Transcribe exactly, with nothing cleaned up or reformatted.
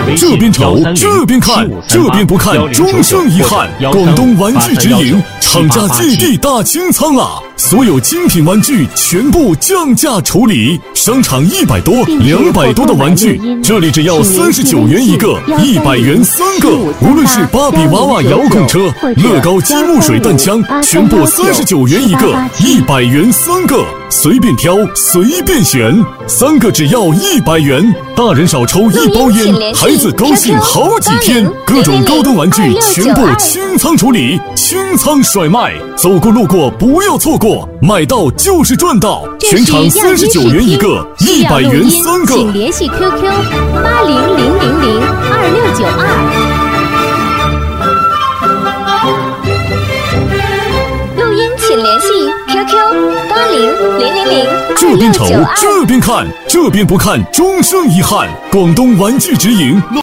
这边瞅，这边看，这边不看，终生遗憾。广东玩具直营，厂家基地大清仓啊！所有精品玩具全部降价处理，商场一百多、两百多的玩具，这里只要三十九元一个，一百元三个。无论是芭比娃娃遥控车、乐高积木水弹枪，全部三十九元一个，一百元三个。随便挑，随便选，三个只要一百元。大人少抽一包烟，孩子高兴好几天。各种高端玩具全部清仓处理，清仓甩卖，走过路过不要错过，买到就是赚到。全场三十九元一个，一百元三个。 请联系 Q Q 八零零零零二六九二。录音请联系 Q Q 八零零零零这边瞅，这边看，这边不看，终生遗憾。广东玩具直营。